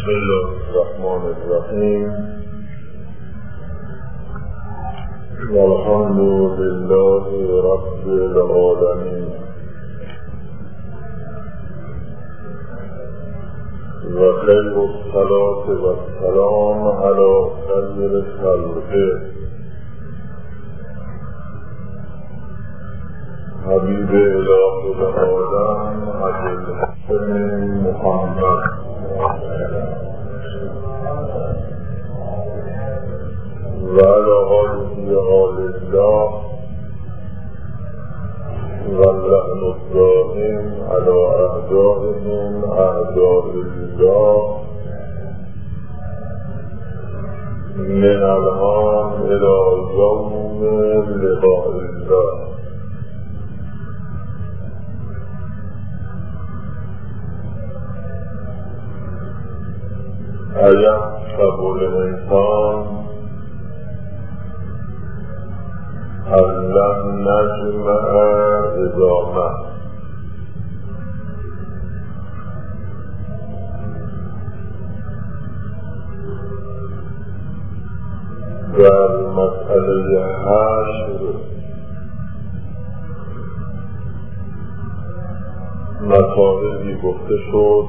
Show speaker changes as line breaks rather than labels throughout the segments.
الله الرحمن الرحیم والحمد لله رب العالمین و خیر الصلاة و السلام علی خیر خلقه حبیب اله العالم ابوالحسن محمد و علی آله آل الله و اللعن الدائم علی اعدائهم اعداء الله من الان الی یوم لقاء الله. ایحسب الانسان ان لن نجمع عظامه. در مسئله حشر مطالبی گفته شد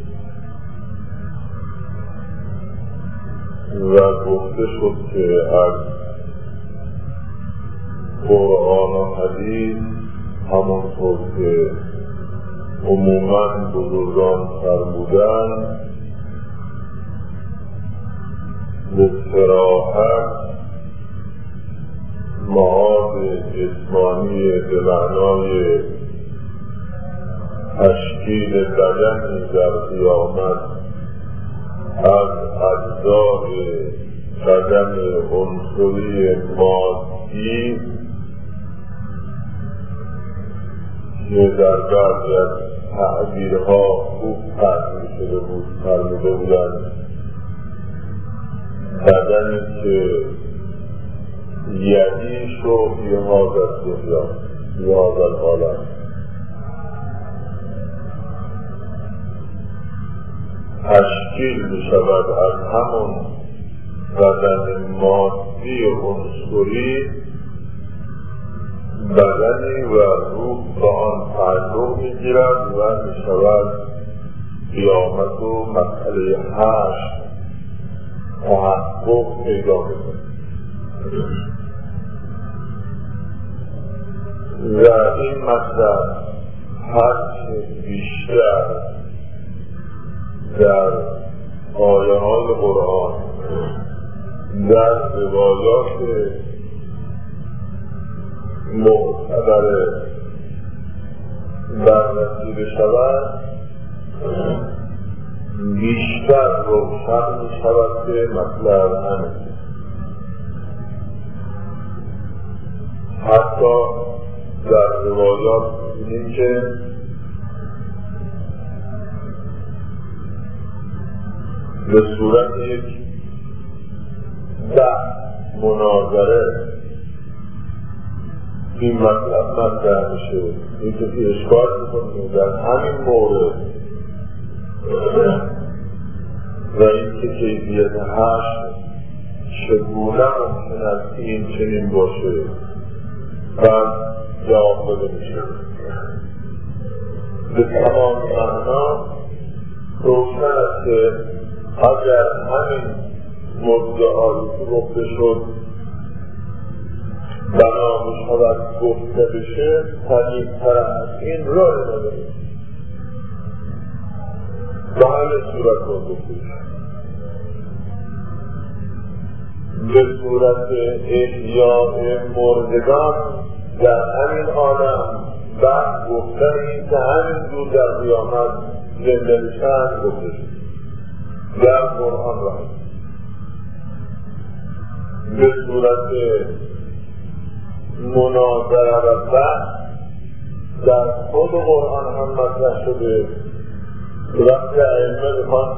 و گفته شد که از قرآن و حدیث همونطور که عموما بزرگان فرمودند به صراحت معاد جسمانی به معنای تشکیل بدنی در قیامت از اجزای بدن عنصری مادی که در بعضی از تعبیرها خوب تعبیر شده بود فرموده بودند بدنی که یعیش و فی هذا الدنیا فی هذا العالم تشکیل می شود از همون بدن مادی عنصری بدنی و روح به آن تعلق می گیرد و می شود قیامت و مسئله حشر تحقق پیدا می کند و این مطلب هرچه بیشتر در آیه های قرآن در روایات معتبر بررسی شود بیشتر روشن می شود که مطلب همین حتی در روایات می‌بینیم که به صورت یک مناظره این مطلب مطرح میشه. این کسی اشکال میکنه در همین مورد و این که کیفیت حشر چگونه ممکن است این چنین باشه و جواب داده میشه به تمام معنا روشن است که اگر همین مدعایی که گفته شد بنا می شود گفته بشه طریق‌تر از این را ادامه بشه به همه صورت را گفته بشه به صورت احیاء مردگان در همین عالم بعد گفتن این که همین دور در قیامت زنده میشن گفته شد در قرآن را به صورت مناظره و بحث در خود قرآن هم مطرح شده. وقتی ائمه میخوان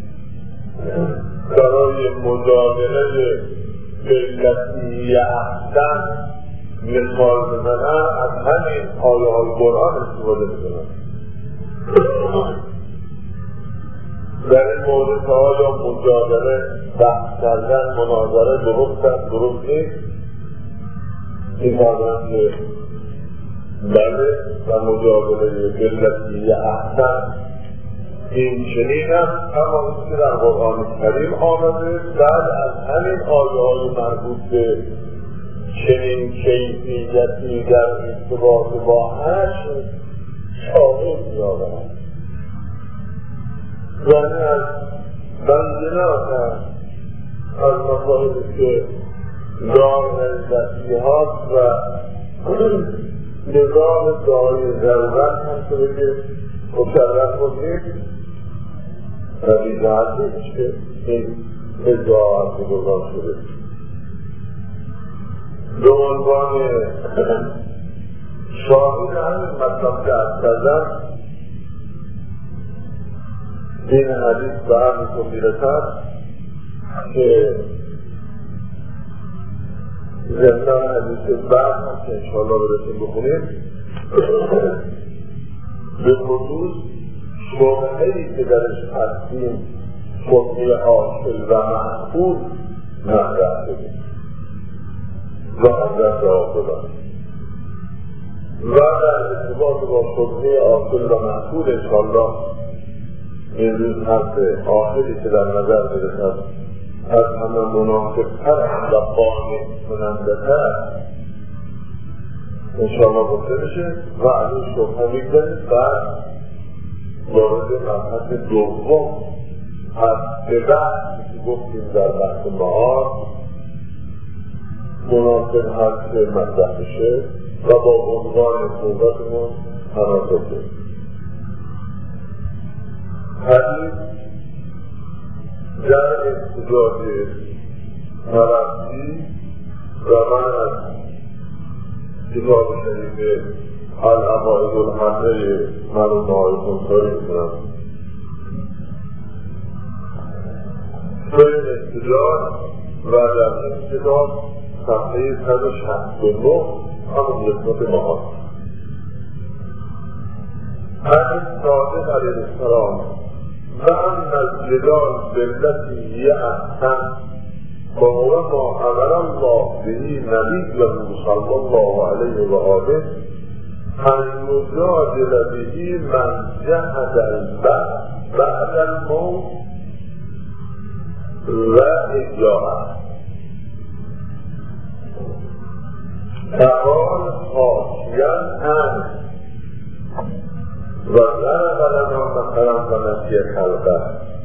برای مجادله بالتي احسن مثال بزنن از همین آیه های قرآن استفاده میکنن در این مورد که آیا مجادله بحث کردن مناظره درست نیست این فرمان که بله و مجادله بالتي احسن این چنین است، اما این که در قرآن کریم آمده بعد از همین آیه‌های مربوط به چنین کیفیتی در ارتباط با حشر شاهد می‌آورد. یعنی از بینات از مصاحبی که دار نزدیهات و نظام داری ضرورت هم شده که مشرف رو نیست و بیزاد نیست که این ادعاعات گذار شده. به عنوان شاهد همین مطلب که از کردن این حدیث به همین میرسد که زمینان حدیث بعد هم که انشاءالله برسیم بخونیم به خصوص شبهه‌ای که درش هستیم شبهه حاصل و محفوظ مطرح شده و حضرت آقا و در ارتباط با شبهه حاصل و محفوظ انشاءالله این روز حرف آخری که در نظر میرسد از همه مناسب‌تر و قانع کننده‌تر انشاءالله گفته بشه و از این شبهه میگذاریم بعد وارد مبحث دوم از به بحثی که گفتیم در بحث معاد مناسب هست که مطرح بشه و با عنوان صحبتمون تناسب بشه. حدیث در احتجاج پرستی و من از کتاب شریف العقاید الحقه مرحوم آقای خونساری میکنم. تو این احتجاج و در این کتاب صفحه 169 همون قسمت معاد حدیث صادق علیه السلام و ان الجدال بالتي هي احسن وهو ما امر الله به نبيه صلى الله عليه وآله ان يجادل به من جحد البعث بعد الموت و اجاعه تعال خاشیا عنه و ضرب لنا مثلا و نسی خلقه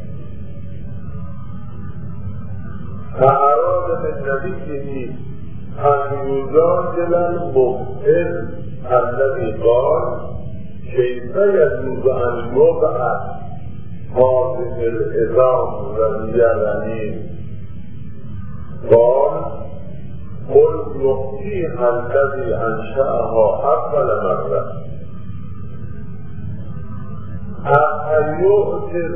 فأراد من نبيه أن يجادل المبطل الذي قال كيف يجوز أن يبعث هذه العظام وهي رميم قال قل يحييها الذي أنشأها أول مرة أفيعجز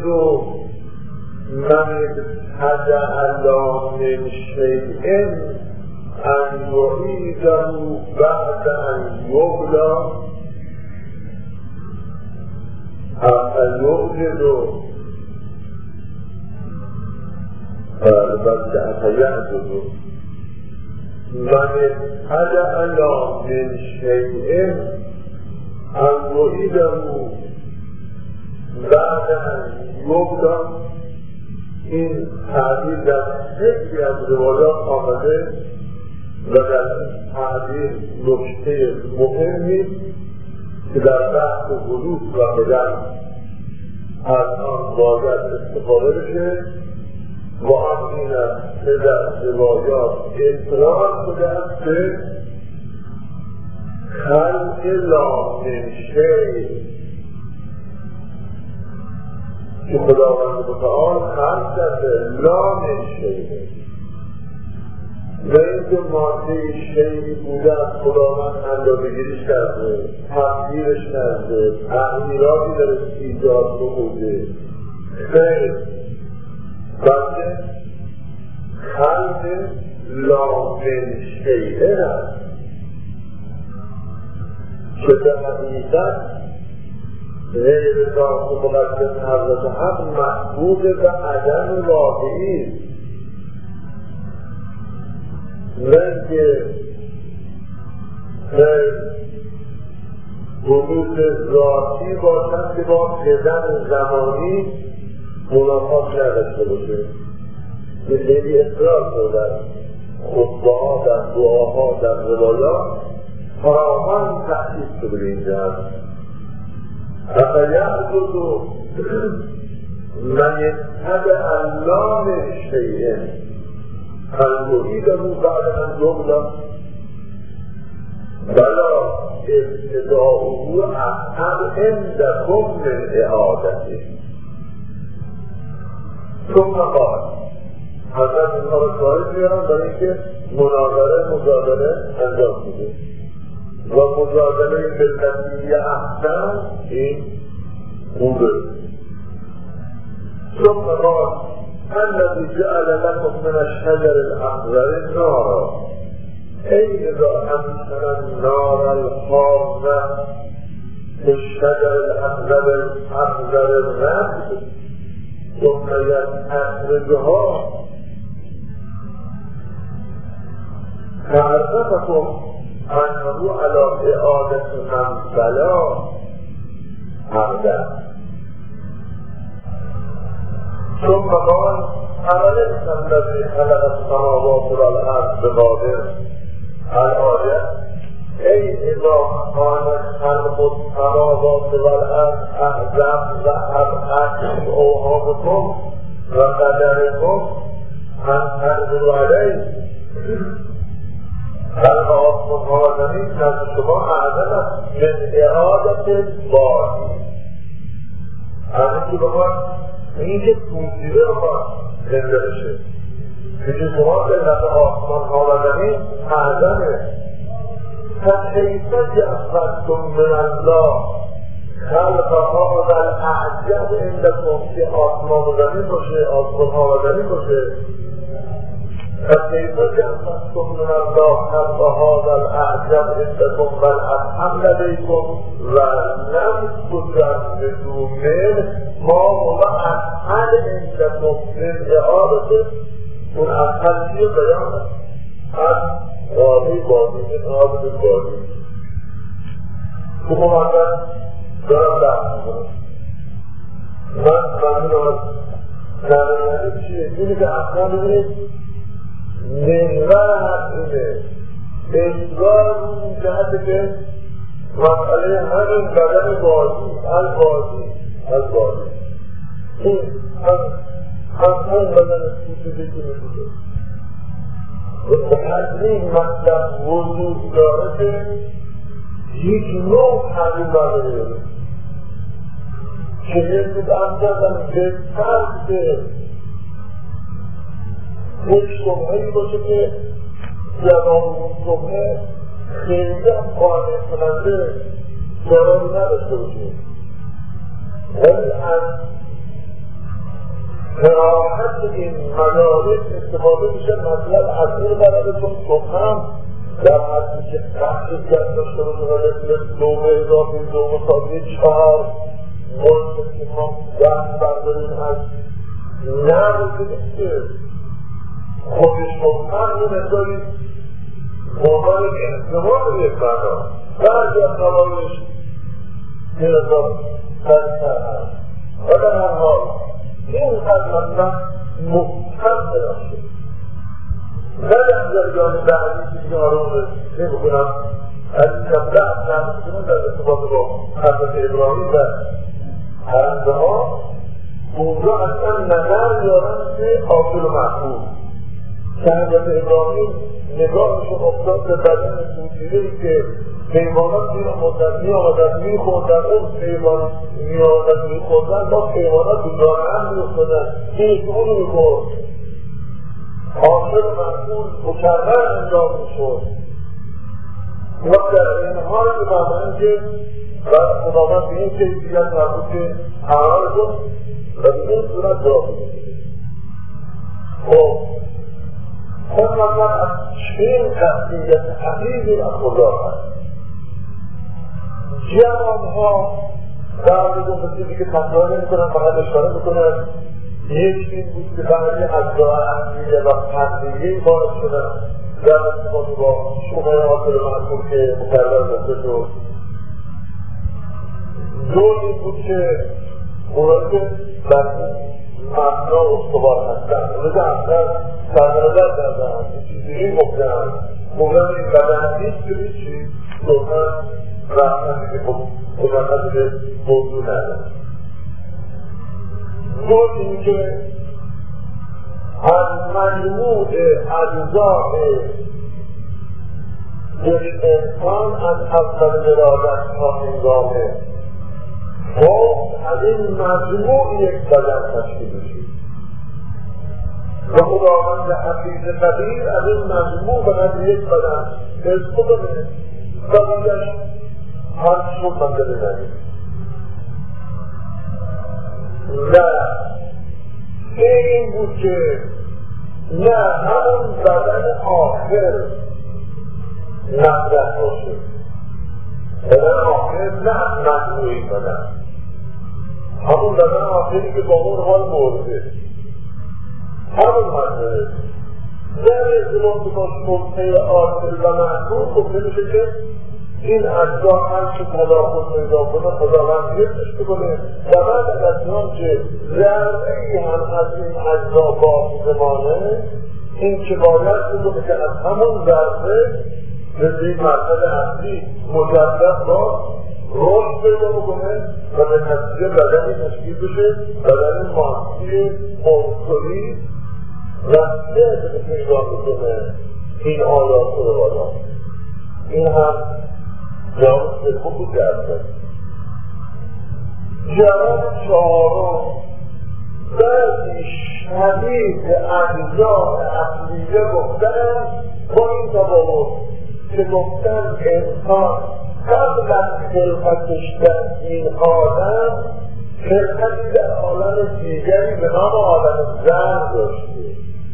من ابتدأ له من شيء أن يعيده بعد أن يبلى أفيعجز أفيعجز من ابتدأ له من شيء أن يعيده بعد أن يبلى این تعبیر در خیلی از روایات آمده و در این تعبیر نکته مهمی که در بحث حدود و بدن از آن باید استفاده بشه و آن این است که در روایات اصرار شده است که خلق لا من شیء که خداوند متعال خلق کرده لا من شیء و اینکه ماده شیعی بوده از خداوند اندازه‌گیریش کرده تغییرش کرده تغییراتی درش ایجاد بوده خیر بلکه خلق لا من شیء است که در حقیقت غیر ذات مقدس حضرت حق محبوب و عدم واقعی است. نه که حدود ذاتی باشند که با قدم زمانی منافات نداشته باشه. یه خیلی اصرار شدن خطبه ها در دعاها در روایات فراوان تأکید شده به این جهت. فیعبد من یتبع الله شیء هل یریده بعد ان یبلغ بلا ابتداؤه احد عندکم من اعادته. ثم قال حضرت اینها رو شاهد میارم برای اینکه مجادله انجام میده و مجادله بالتي احسن این خوبه. ثم قال الذي جعل لكم من الشجر الاخضر نارا ای اذا امثل النار الحامة الشجر الاخضر الرمز ثم يستخرجها فعرفكم انه على اعادة من بلا عبدا. ثم قال أوليس الذي خلق السماوات والأرض بقادر الآية ای اذا كان خلق السماوات والأرض أعظم وأبعد من أوهامكم وقدركم أن تقدروا عليه. خلق آسمان ها و زمین نزد شما اعظم است من اعادة باری. همین که بخواد این که پوزیده بخواد زنده بشه که شما علت آسمان ها و زمین اعظمه. فکیف جعلتم من الله خلق هذا الاعجب عندکم که آسمان و زمین باشه، آسمان ها و زمین باشه. فكيف جعلتم من الله خلق هذا الاعجب عندكم والارحم لديكم ولم تجردوا منه ما هو اسهل عندكم من اعادته. اون اسهل چیه بیان از راضی بازی من اعادت بازی که ممکن دارم دست میکنم. من از نرمانی چیه اینی که اصلا ببینید محور اینه انگار این جهت که مسئله همین بدن بازی از بازی این همون بدن سوچه که میشه و از این مطلب وجود داره که هیچ نوع حقیل نداره که یکی اندازم بهتر که یک صبحه‌ای باشه که جواب اون صبحه خیلی هم قانع کننده جوابی نداشته باشه ولی از صراحت این مدارک استفاده میشه. مطلب از این برادتون صبح هم در حدی که بخش جد داشته باشه و رسیل دومه اضافی دو مساوی 4 مورد که ما دست برداریم از نرد نیسته خودش مطمئن رو نداری موقع انتظار یک معنا بعضی از نوایش این ازار سریعتر هست و در هر حال این خدمتن محکم براشته ولی از جریان بعدی که دیگه آرون نمیکنم از این کمده نمیکنم در ارتباط با حضرت ابراهیم و حرمزه ها اونجا اصلا نظر میارن که حاصل و محبوب که حضرت ابراهیم نگاهشون افتاد به بدن سوچیده‌ای که حیوانات زیر مدت میآمدن میخوردن اون حیوان میآمدن میخوردن با حیوانات دارن میافتادن این اون میخورد حاصل محصول مکرر انجام میشد و در این حال بفهمن که خداوند به این کیفیت مربوط که حرار کن و به این صورت جواب میده. خب خود مطلب از چین قصیت عقیدی از خدا هست. جوانها در بدون به چیزی که تکرار نمی‌کنن فقط اشاره می‌کنن. یک این بود که برای اجزای اصلیه و تصدیقی وارد شدن در ارتباط با شبهه حاصل محکوم که مکرر گفته شد. دو این بود که اونایی که در مبنا استوار هستن اونایی اصلا سرنظر کردن این چیزی گفتن موقعا این بدن نیست که چی لطفا رفتن که مجرد به موضوع ندارن. دو این که از مجموع اجزاء یک انسان از اول ولادت تا هنگام فوت از این مجموع یک بدن تشکیل شد و خداوند حفیظ قدیر از این مجموع به یک بدن حفظ کنه و بودش هر شد بنده بزنید و این بود که نه همون بدن آخر نفرت باشه بدن آخر نه مجموعی بدن همون بدن آخری که با اون حال مرده همون مجموعه در ارتباط با شبهه آخر و محکوم گفته میشه که این اجزا هم که تداخل پیدا کنه خداوند حفظش بکنه و بعد از آن که ذره‌ای هم از این اجزا باقی بمانه این که باید بکنه که از همون ذره به این مرحله اصلی مجدد با رشد پیدا بکنه و به نتیجه بدنی تشکیل بشه بدن مادی موصولی و سر پیدا بکنه این آیات رو بالا این هم جواب سوم بود کرده. جواب چهارم بعضی شدید اجزاء اصلیه گفتن با این تفاوت که گفتن انسان قبل از خلقتش در این عالم خلقتی در عالم دیگری به نام عالم زن داشته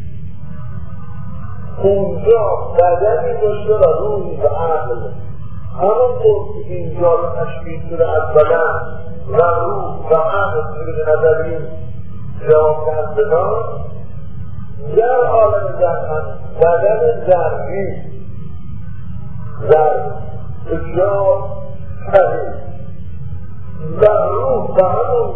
اونجا بدنی داشته و روحی و عقل همونطور که اینجا تشکیل شده از بدن و روح و عقل طبق نظری جواب دهندگان در عالم زن بدن ذره‌ای ذره بسیار قوی و روح و همون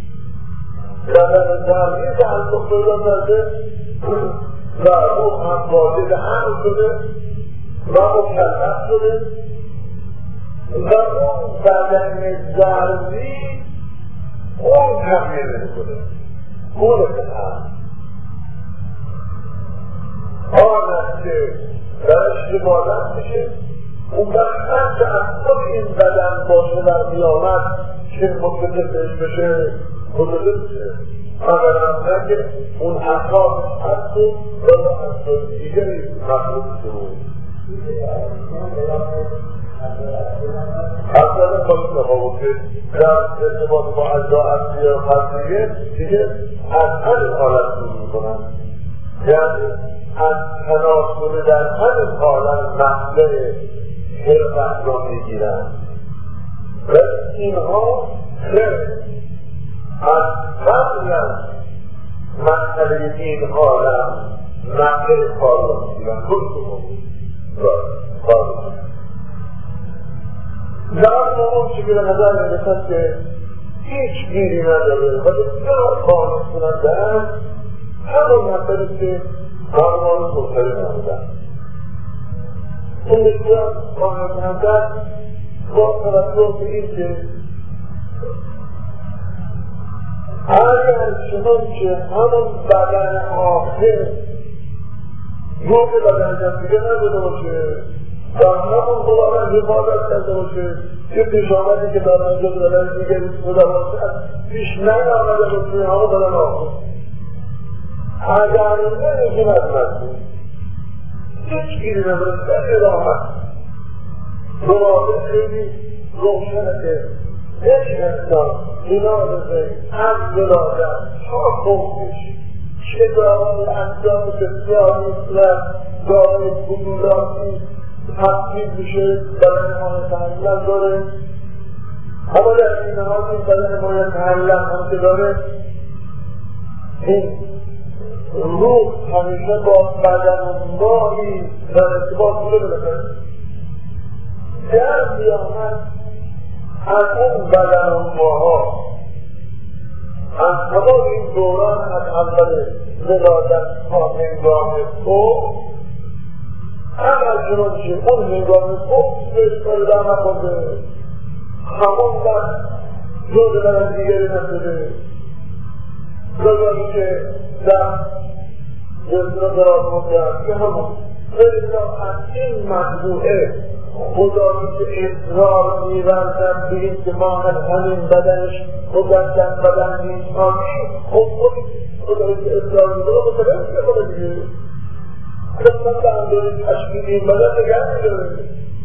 بدن ذره‌ای تعلق پیدا کرده و روح هم واجد عقل شده و مکلف شده و اون بدن ذره‌ای اون تغییر نمی‌کنه اون اتحاد آن است که درش عبادت میشه اون وقت هست از خود این بدن باشه در قیامت که متوجه بهش بشه متوجه بشه اگر هم نگه اون احکام هست و از دیگری مخلوق شروع اصلا خواهی تفاوته در ارتباط با اجزا اصلی و خاصیه دیگه از هر حالت شروع میکنن یعنی از تناسل در هر حالت محله خلقت را میگیرن و اینها خلق از قبل از مسئله این عالم محله کار را میگیرن کار را در اون چی به نظر میرسد که هیچ گیری نداره و بسیار کار کننده هم همون مسئله که کارمان مختلف نمودن این بسیار کار کننده با توجه به این که اگر چنانچه همون بدن آخر روح بدن دیگه نداده باشه و همون خداوند حفاظت کرده باشه که پیشامدی که در آنجا بدن دیگری بوده باشد پیش نیامده باشه همون بدن آخر اگر نمی‌توند نکنید هیچ گیری نداره خیلی راحت مرابط خیلی روشنه که یک انسان اینادازه از ولادت تا فوتش چه دارای اندام بسیار مثل دارای گلولاتی تبدیل میشه برای ما تحمیل داره اما در این نهاد این بدن ما یک تعلق هم که داره، این روح همیشه با بدن ماهی در ارتباط بوده بلکن در قیامت از اون بدن ماها از تمام این دوران از اول ولادت تا هنگام فوت اگر چنانچه اون هنگام فوت بهش پیدا نکنده همون وقت جز بدن دیگری نشده جزایی که در جزر دراز مدرد که همون فردا از این مجموعه خدایی که اصرار می‌ورزد به این که ما از همین بدنش مجدد بدن نیستانی خب خدایی که اصرار می‌کنه متوجه می‌کنه دیگه خب به اندازه تشکیل این بدن نگه می‌داره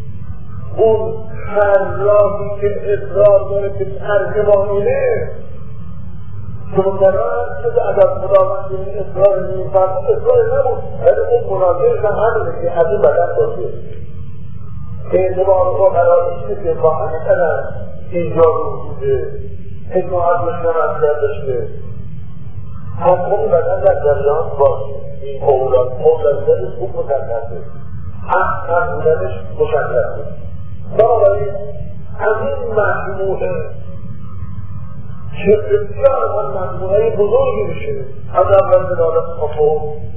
اون راهی که اصرار داره که ترجمانینه چون دران شده اگر خداوند این اصرار می‌فرد اصرار نبود ولی اون مناظرش هم همینه که از این بدن باشه اعتبار با قرارشونه که با همین قدر اینجا رو بوده حکمت مشنم داشته هم اون بدن در جریان باشه این مولدنش خوب مشخصه هم بودنش مشخصه بنابراین از این مجموعه که بسیار هم مجموعه بزرگی میشه از اول ولادت تا فوت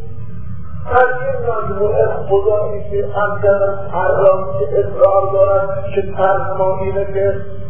از این مجموعه خدایی که همچنان هران که اصرار دارد که ترجمانینه که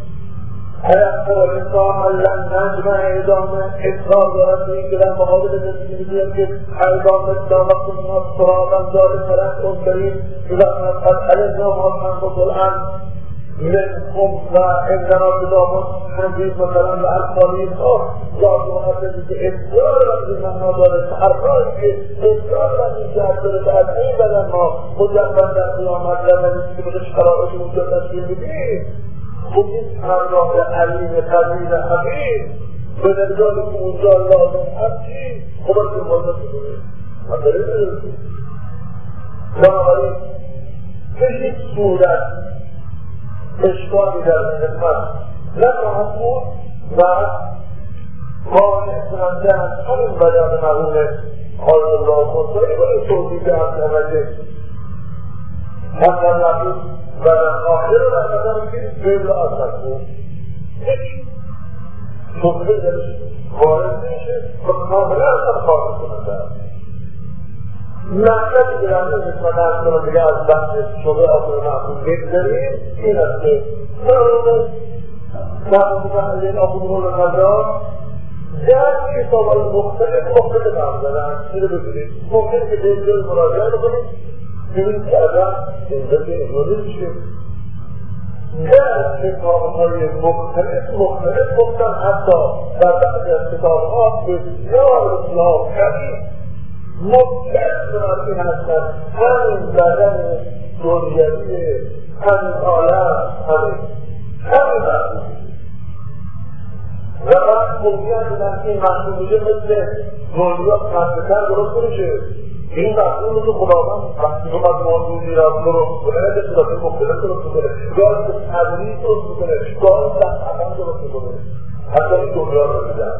حیث انسان لن نجمع ادامه اصرار دارد به این که در مقابل کسی میگوید که ایضا مثل کننا سرابا داره فرق کن برید که در قد علینا ما تنبت الان منكم وإننا بدامون حديث مثلا الأطفالين جاءوا وقتل إصرار من نظر تحرك إصرار من جهة تأثير بدن ما مجرد در قیامت لمن استمرش قرارش مجرد تشکیل بدید خود این همراه علیم قدیر حبیب به نگاه که اونجا لازم هستی خودت رو بازد بکنه همداره نمیدونی بنابراین به هیچ صورت اشکالی در خدمت نخواهد بود و قانع کننده از همین بیان مرحوم آیت الله خمینی با این توضیح که از نمجه حتی نبود و آخر رو در نظر میگیرید بیل از نکود هیچ شکره درش وارد میشه و کاملا اصلا خواهد کننده است مقصدی که در نسبت از کنم دیگه از بحث شده آخر محبوب بگذاریم این است که محبوب این آخر رو قدار در کتاب‌های مختلف نام زدن اینو بگیرید ممکن که دیگه مراجعه بکنید ببینید که ازم اینجا که اینجوری میشه در کتاب‌های مختلف گفتن حتی در بعضی از کتاب‌ها بسیار اصلاح کردید مطلق سراتی هستن همین بدن دنیوی همین عالم همین محبوبی و بعد موضوعی دیدن که این محبوبیه مثل دنیا پسکتر درست میشه این محبوبی که خداوند وقتی رو باید موضوعی را درست کنه به صورت مختلف درست کنه گاهی به تدریج درست کنه گاهی در عمل درست کنه حتی این دنیا رو دیدن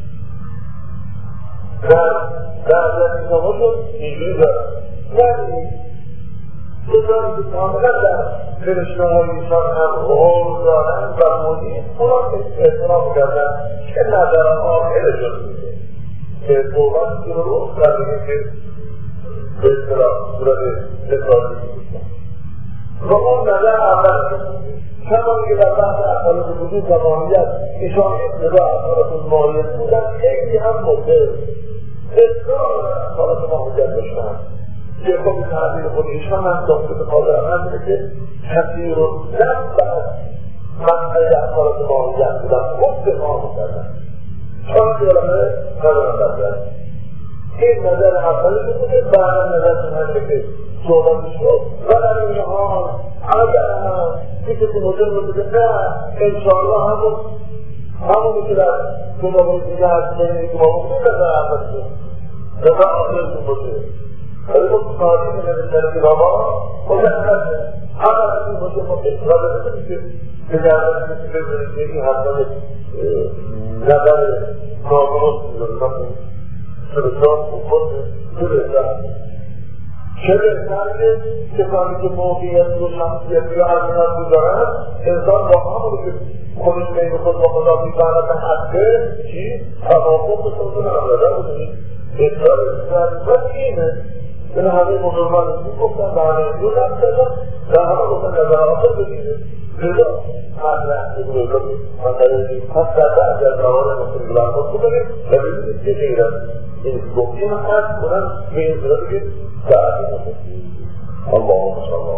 در کتاباشون اینجوری دارن یعنی کسانی که کاملا در فرشته‌های ایشان هم حضور دارند و موجود اونا احترام کردن که نظر آخرشون میده که صحبت رو کردیم که به اصطلاح صورت اصلاحی میکنن و اون نظر اول کمانی که در بحث اخلاق وجود و ماهیت ایشان ابتدا اخلاق ماهیت بودن خیلی هم مبدل اصرار اخلاق ماهیت داشتن که خب تعبیر خود ایشان هم داخل قادر همینه که کثیر و نبود منطقه اخلاق ماهیت بودن خود ماهیت کردن چون که علمه قدرم بردن این نظر اولی بوده بعد نظر شمانده که صحبت شد و در این حال اگر هم کسی مجرد بوده نه انشاءالله همونی که در کتابای دیگه هست کنید که ما بکنید نظر اول شد نظر آخرشون بوده ولی خب تاریخ نوشتن کتابا مجرد اگر این باشه ما اصلاح بده میشه که در کسی بزنید یکی حتما نظر نادرست میدونم سرسان و خود چه بهتر چه بهتره کسانی که موقعیت و شخصیت یا عظمت رو دارن انسان با همون که خودش بین خود با خدا میزند به حده چی؟ توافق به خودتون همراده بودید بهتر ضرورت اینه این همه مدرمان گفتن به همه دو نفت دادن در همه گفتن نظر آخر بگیره لذا مطرح بگیره پس در بعضی از روان مسلم بلند خود بگیره و بگیره که غیرن این گفتی من قرد کنن به این صورت که بعدی مسلم اللهم صل